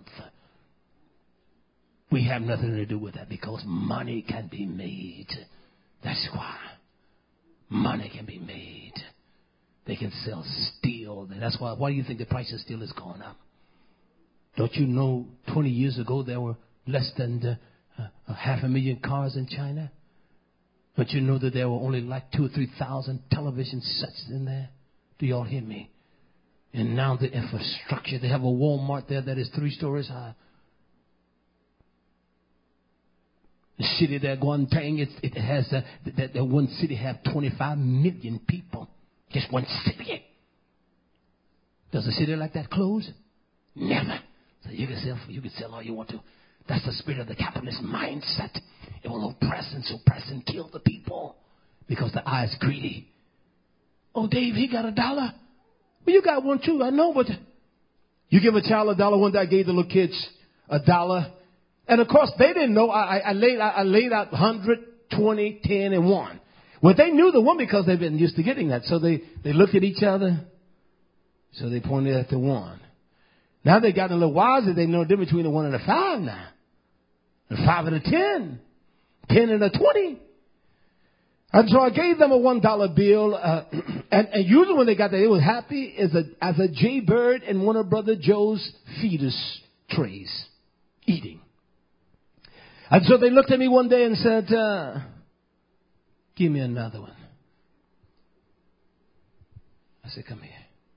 We have nothing to do with that because money can be made. That's why. Money can be made. They can sell steel. That's why. Why do you think the price of steel is going up? Don't you know 20 years ago there were less than 500,000 cars in China? Don't you know that there were only like 2,000 or 3,000 television sets in there? Do y'all hear me? And now the infrastructure. They have a Walmart there that is 3 stories high. The city there, Guangdong, it has that one city have 25 million people. Just one city. Does a city like that close? Never. So you can sell all you want to. That's the spirit of the capitalist mindset. It will oppress and suppress and kill the people because the eye is greedy. Oh, Dave, he got $1. Well, you got one too. I know, but you give a child $1. One day I gave the little kids $1. And of course, they didn't know. I laid out 100, 20, 10, and 1. Well, they knew the 1 because they've been used to getting that. So they looked at each other. So they pointed at the 1. Now they got a little wiser. They know the difference between a 1 and a 5 now. A 5 and a 10. 10 and a 20. And so I gave them a $1 bill. And usually when they got that, they were happy as a jaybird in one of Brother Joe's fetus trays eating. And so they looked at me one day and said, give me another one. I said, come here.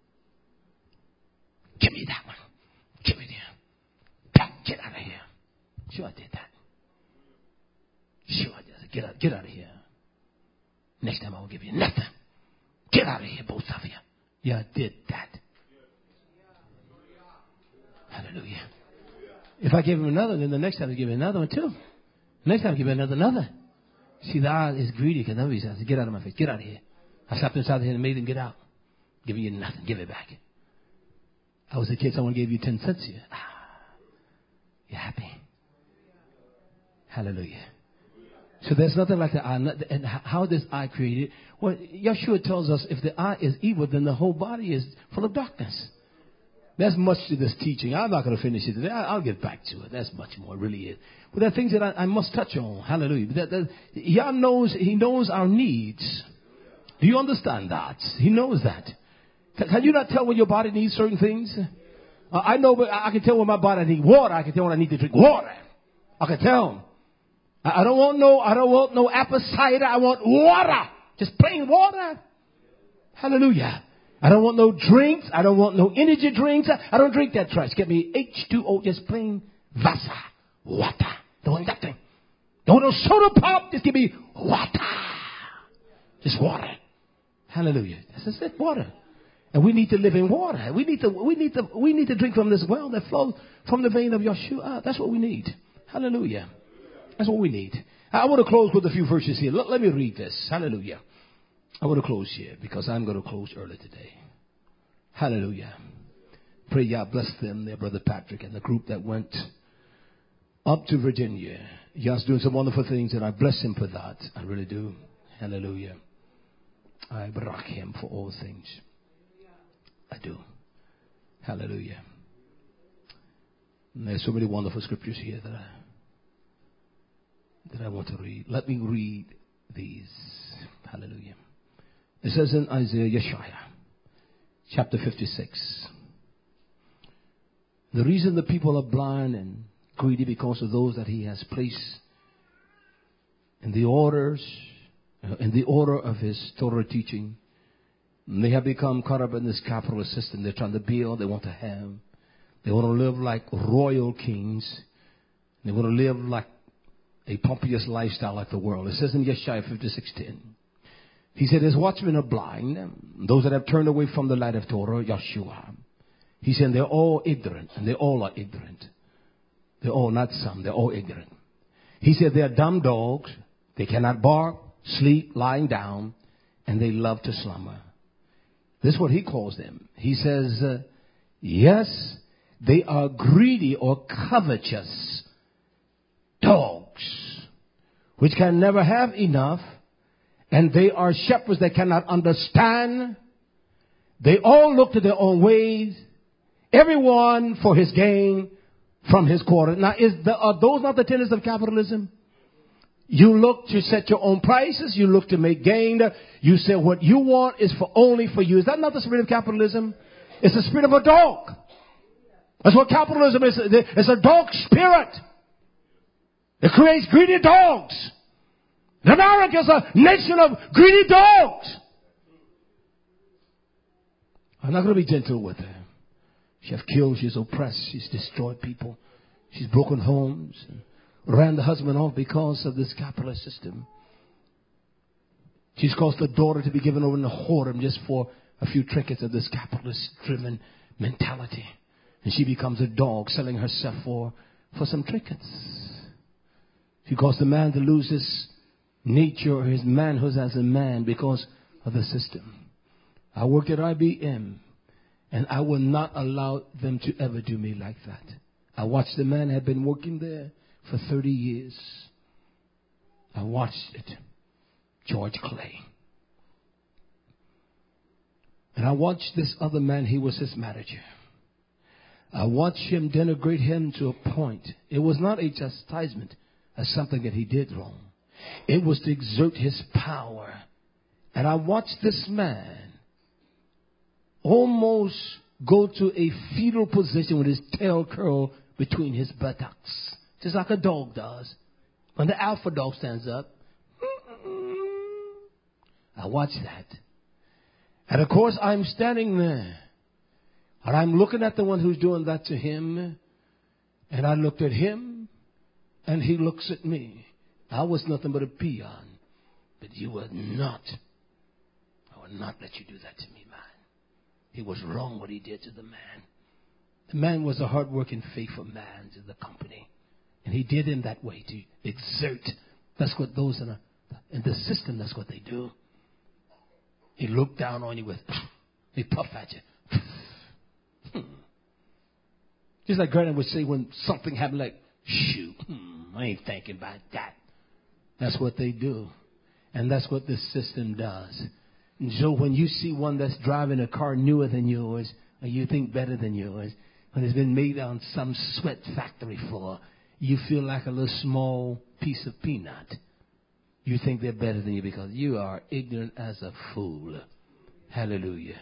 Give me that one. Give it here. Get out of here. Sure, I did that. Sure, I did. I said, get out of here. Next time I won't give you nothing. Get out of here, both of you. Yeah, I did that. Hallelujah. If I give him another, then the next time I give him another one too. Next time I give him another. See, the eye is greedy because nobody says, get out of my face. Get out of here. I slapped him inside the head and made him get out. Giving you nothing. Give it back. I was a kid, someone gave you 10 cents here. You're happy. Hallelujah. So there's nothing like the eye. And how is this eye created? Well, Yeshua tells us if the eye is evil, then the whole body is full of darkness. There's much to this teaching. I'm not going to finish it today. I'll get back to it. That's much more. It really is. But there are things that I must touch on. Hallelujah. Yah knows, He knows our needs. Do you understand that? He knows that. Can you not tell when your body needs certain things? I know, but I can tell when my body needs water. I can tell when I need to drink water. I can tell. I don't want no apple cider. I want water. Just plain water. Hallelujah. I don't want no drinks. I don't want no energy drinks. I don't drink that trash. Get me H2O, just plain Wasser. Water. Don't want nothing. Don't want no soda pop. Just give me water. Just water. Hallelujah. That's it, water. And we need to live in water. We need to drink from this well that flows from the vein of Yeshua. That's what we need. Hallelujah. That's what we need. I want to close with a few verses here. Let me read this. Hallelujah. I want to close here because I'm going to close early today. Hallelujah. Pray God bless them, their brother Patrick, and the group that went up to Virginia. Yah's doing some wonderful things, and I bless him for that. I really do. Hallelujah. I barak him for all things. I do. Hallelujah. And there's so many wonderful scriptures here that I want to read. Let me read these. Hallelujah. It says in Isaiah, chapter 56. The reason the people are blind and greedy because of those that he has placed in the order of his Torah teaching. And they have become caught up in this capitalist system. They're trying to build. They want to have. They want to live like royal kings. They want to live like a pompous lifestyle like the world. It says in Yeshaya 56:10. He said, his watchmen are blind. Those that have turned away from the light of Torah, Yeshua. He said, they're all ignorant. And they all are ignorant. They're all, not some, they're all ignorant. He said, they're dumb dogs. They cannot bark, sleep, lying down. And they love to slumber. This is what he calls them. He says, yes, they are greedy or covetous dogs, which can never have enough. And they are shepherds that cannot understand. They all look to their own ways. Everyone for his gain from his quarter. Now, are those not the tenets of capitalism? You look to set your own prices. You look to make gain. You say what you want is only for you. Is that not the spirit of capitalism? It's the spirit of a dog. That's what capitalism is. It's a dog spirit. It creates greedy dogs. America is a nation of greedy dogs. I'm not going to be gentle with her. She has killed, she's oppressed, she's destroyed people. She's broken homes and ran the husband off because of this capitalist system. She's caused the daughter to be given over in the whoredom just for a few trinkets of this capitalist-driven mentality. And she becomes a dog selling herself for some trinkets. She caused the man to lose his nature or his manhood as a man because of the system. I worked at IBM. And I will not allow them to ever do me like that. I watched the man had been working there for 30 years. I watched it. George Clay. And I watched this other man. He was his manager. I watched him denigrate him to a point. It was not a chastisement as something that he did wrong. It was to exert his power. And I watched this man almost go to a fetal position with his tail curled between his buttocks. Just like a dog does. When the alpha dog stands up. I watched that. And of course I'm standing there. And I'm looking at the one who's doing that to him. And I looked at him. And he looks at me. I was nothing but a peon. But you were not. I would not let you do that to me, man. He was wrong what he did to the man. The man was a hard-working, faithful man to the company. And he did in that way to exert. That's what those in the system, that's what they do. He looked down on you with, he puff at you. Just like Granny would say when something happened, like, shoot, I ain't thinking about that. That's what they do. And that's what this system does. And so when you see one that's driving a car newer than yours, or you think better than yours, when it's been made on some sweat factory floor, you feel like a little small piece of peanut. You think they're better than you because you are ignorant as a fool. Hallelujah.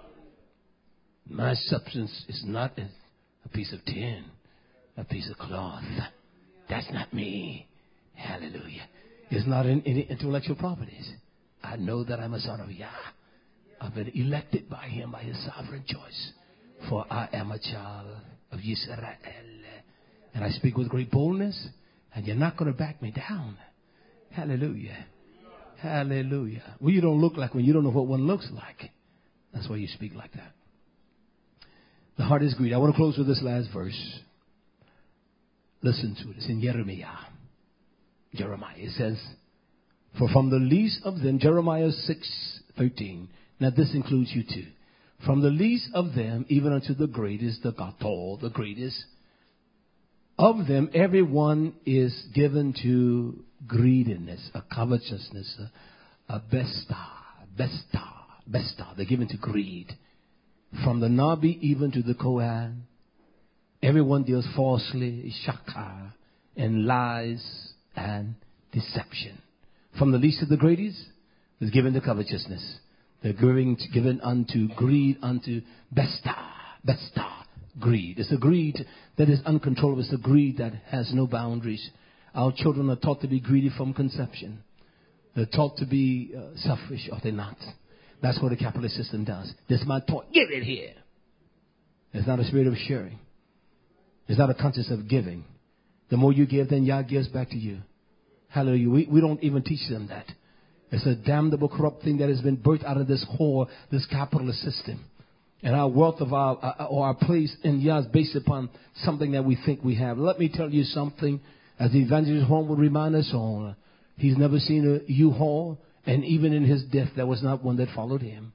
My substance is not a piece of tin, a piece of cloth. That's not me. Hallelujah. It's not in any intellectual properties. I know that I'm a son of Yah. I've been elected by him by his sovereign choice. For I am a child of Yisrael. And I speak with great boldness. And you're not going to back me down. Hallelujah. Hallelujah. Well, you don't look like one. You don't know what one looks like. That's why you speak like that. The heart is greedy. I want to close with this last verse. Listen to it. It's in Jeremiah. It says, for from the least of them, Jeremiah 6:13. Now this includes you too. From the least of them, even unto the greatest, the Gadol, the greatest of them, everyone is given to greediness, a covetousness, a besta. They're given to greed. From the Nabi even to the Kohan, everyone deals falsely, shakar, and lies and deception. From the least to the greatest is given to covetousness. They're given unto greed, unto besta, greed. It's a greed that is uncontrollable. It's a greed that has no boundaries. Our children are taught to be greedy from conception. They're taught to be selfish, or they're not. That's what the capitalist system does. This is my toy. Give it here. It's not a spirit of sharing. It's not a conscience of giving. The more you give, then Yah gives back to you. Hallelujah. We don't even teach them that. It's a damnable, corrupt thing that has been birthed out of this whore, this capitalist system. And our wealth of our place in Yah is based upon something that we think we have. Let me tell you something. As the evangelist Horn would remind us all, he's never seen a U-Haul. And even in his death, there was not one that followed him.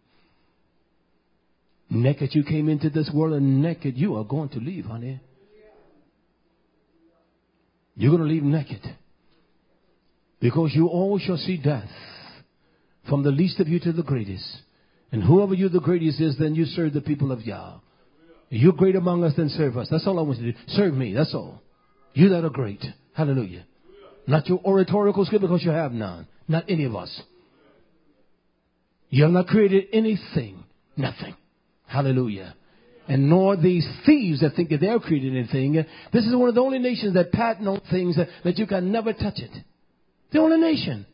Naked you came into this world, and naked you are going to leave, honey. You're going to leave naked. Because you all shall see death. From the least of you to the greatest. And whoever you the greatest is, then you serve the people of Yah. You're great among us, then serve us. That's all I want you to do. Serve me, that's all. You that are great. Hallelujah. Not your oratorical skill, because you have none. Not any of us. You have not created anything. Nothing. Hallelujah. And nor these thieves that think that they're creating anything. This is one of the only nations that patent on things that you can never touch it. The only nation.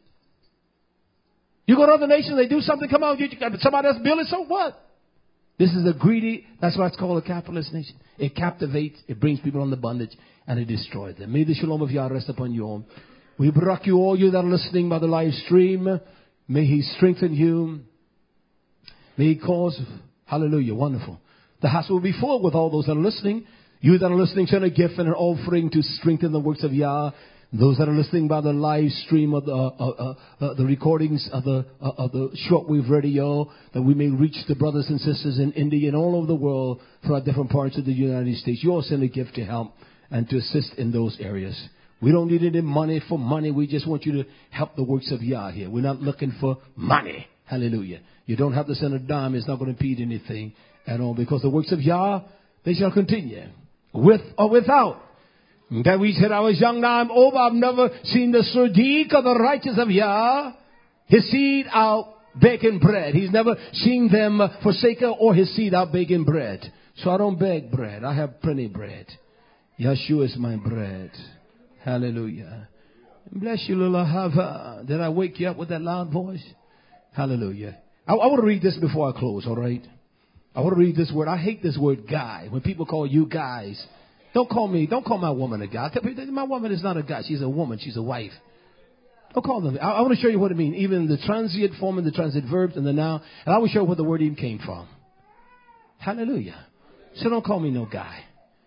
You go to other nations, they do something, come out, somebody else build it, so what? This is a greedy, that's why it's called a capitalist nation. It captivates, it brings people under bondage, and it destroys them. May the shalom of Yah rest upon you all. We barak you all, you that are listening by the live stream. May He strengthen you. May He cause, hallelujah, wonderful. The house will be full with all those that are listening. You that are listening, send a gift and an offering to strengthen the works of Yah. Those that are listening by the live stream of the recordings of the shortwave radio, that we may reach the brothers and sisters in India and all over the world throughout different parts of the United States. You all send a gift to help and to assist in those areas. We don't need any money for money. We just want you to help the works of Yah here. We're not looking for money. Hallelujah. You don't have to send a dime. It's not going to impede anything at all, because the works of Yah, they shall continue, with or without. David said, I was young, now I'm old. I've never seen the Sadiq of the righteous of Yah, his seed out baking bread. He's never seen them forsake or his seed out baking bread. So I don't beg bread. I have plenty of bread. Yeshua is my bread. Hallelujah. Bless you, little Hava. Did I wake you up with that loud voice? Hallelujah. I want to read this before I close, all right? I want to read this word. I hate this word guy. When people call you guys, don't call my woman a guy. My woman is not a guy. She's a woman. She's a wife. Don't call them. I want to show you what it means. Even the transient form and the transit verbs and the noun. And I will show you where the word even came from. Hallelujah. So don't call me no guy.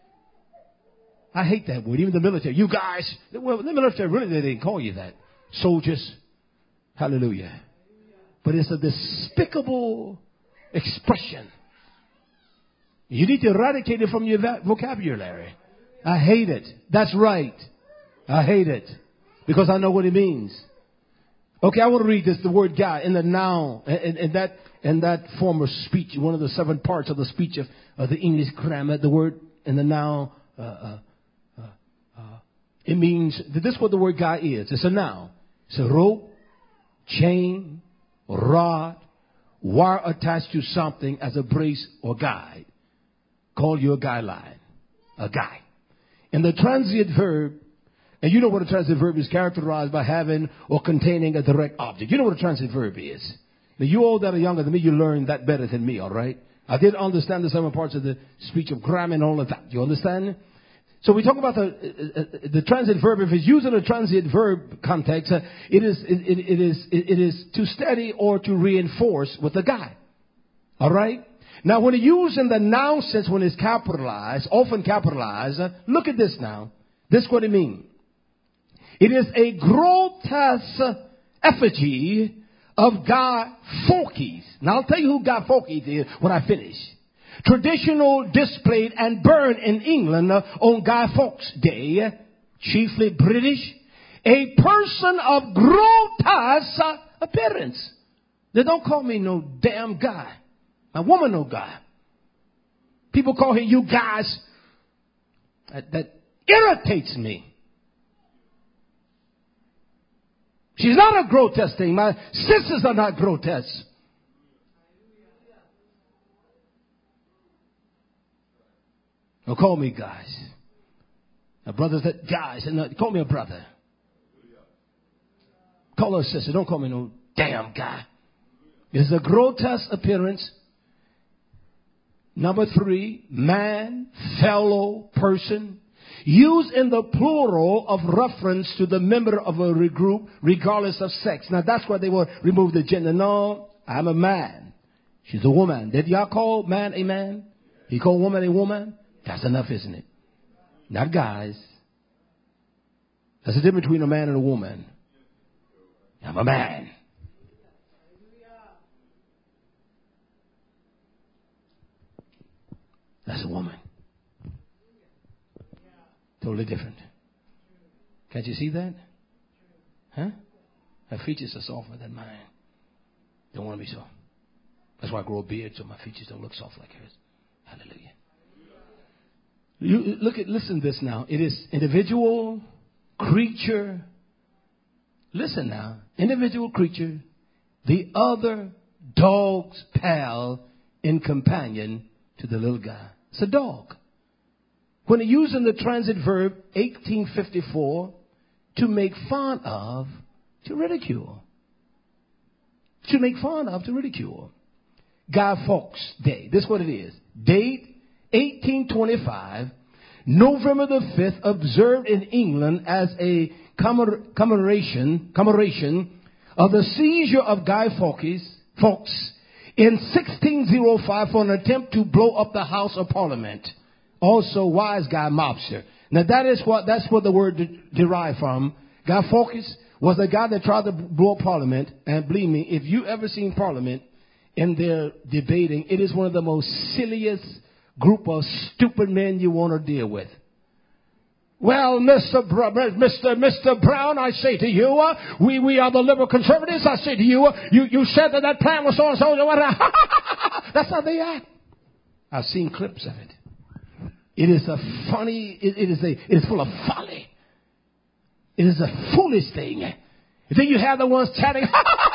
I hate that word. Even the military. You guys. Well, the military really, they didn't call you that. Soldiers. Hallelujah. But it's a despicable expression. You need to eradicate it from your vocabulary. I hate it. That's right. I hate it. Because I know what it means. Okay, I want to read this. The word guy in the noun. In that form of speech. One of the 7 parts of the speech of the English grammar. The word in the noun. It means. This is what the word guy is. It's a noun. It's a rope, chain, rod, wire attached to something as a brace or guide. Call you a guy line. A guy. And the transient verb, and you know what a transit verb is, characterized by having or containing a direct object. You know what a transit verb is. Now, you all that are younger than me, you learn that better than me, all right? I did understand the 7 parts of the speech of grammar and all of that. You understand? So we talk about the transit verb. If it's used in a transit verb context, it is to steady or to reinforce with a guy. All right? Now, when it's used in the noun sense, when it's capitalized, often capitalized, look at this now. This is what it means. It is a grotesque effigy of Guy Fawkes. Now, I'll tell you who Guy Fawkes is when I finish. Traditional displayed and burned in England on Guy Fawkes Day, chiefly British, a person of grotesque appearance. They don't call me no damn guy. A woman no guy. People call him you guys. That irritates me. She's not a grotesque thing. My sisters are not grotesque. Don't call me guys. My brothers that guys. And call me a brother. Call her a sister. Don't call me no damn guy. It's a grotesque appearance. Number 3, man, fellow, person. Used in the plural of reference to the member of a group regardless of sex. Now that's why they will remove the gender. No, I'm a man. She's a woman. Did y'all call man a man? You call woman a woman? That's enough, isn't it? Not guys. There's a difference between a man and a woman. I'm a man. That's a woman. Totally different. Can't you see that? Huh? Her features are softer than mine. Don't want to be so. That's why I grow a beard so my features don't look soft like hers. Hallelujah. Listen to this now. It is individual, creature. Listen now. Individual creature. The other dog's pal and companion to the little guy. It's a dog. When it used in the transit verb 1854, to make fun of, to ridicule. To make fun of, to ridicule. Guy Fawkes Day. This is what it is. Date 1825, November the 5th, observed in England as a commemoration of the seizure of Guy Fawkes in 1605 for an attempt to blow up the House of Parliament. Also, wise guy mobster. Now that's what the word derived from. Guy Fawkes was the guy that tried to blow up Parliament. And believe me, if you ever seen Parliament in their debating, it is one of the most silliest group of stupid men you want to deal with. Well, Mr. Brown, I say to you, we are the liberal conservatives. I say to you, you said that plan was so and so. That's how they act. I've seen clips of it. It is a funny, it is full of folly. It is a foolish thing. And then you have the ones chatting,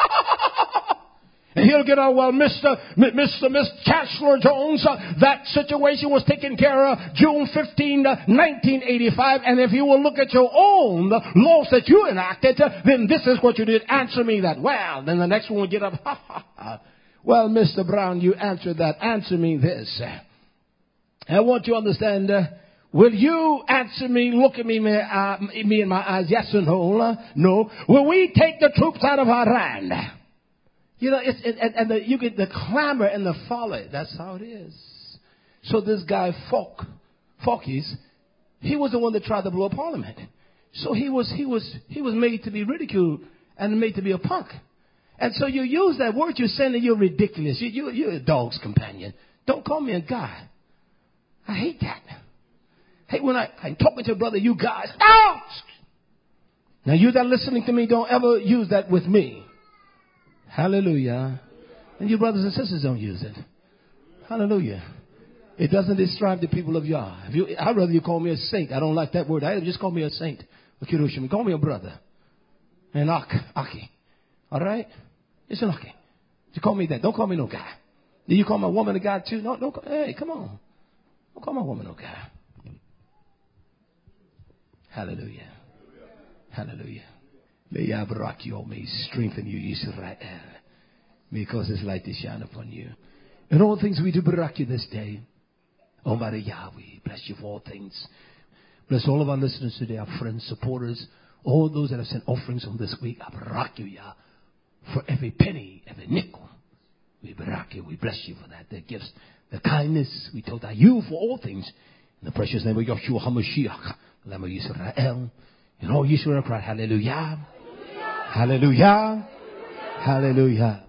and he'll get on, well, Miss Chancellor Jones, that situation was taken care of June 15, 1985. And if you will look at your own laws that you enacted, then this is what you did. Answer me that. Well, then the next one will get up. Well, Mr. Brown, you answered that. Answer me this. I want you to understand, will you answer me, look at me in my eyes, yes or no? No. Will we take the troops out of Iran? You know, you get the clamor and the folly. That's how it is. So this guy, Fawkes, he was the one that tried to blow up Parliament. So he was made to be ridiculed and made to be a punk. And so you use that word, you're saying that you're ridiculous. You're a dog's companion. Don't call me a guy. I hate that. Hey, when I'm talking to a brother, you guys, ouch! Now you that are listening to me, don't ever use that with me. Hallelujah. And your brothers and sisters don't use it. Hallelujah. It doesn't describe the people of Yah. I'd rather you call me a saint. I don't like that word. I just call me a saint. Call me a brother. An Aki. All right? It's an Aki. You call me that. Don't call me no guy. Do you call my woman a guy too? No. Hey, come on. Don't call my woman no guy. Hallelujah. Hallelujah. May Yahweh may strengthen you, Israel. May cause his light to shine upon you. In all things we do barak you this day. Almighty Yahweh, bless you for all things. Bless all of our listeners today, our friends, supporters, all those that have sent offerings on this week. I barak you, Yah, for every penny, every nickel, We barak you. We bless you for that. The gifts, the kindness. We told you for all things. In the precious name of Yeshua HaMashiach, Lamb of Yisrael. And all Yisrael cried, hallelujah. Hallelujah. Hallelujah.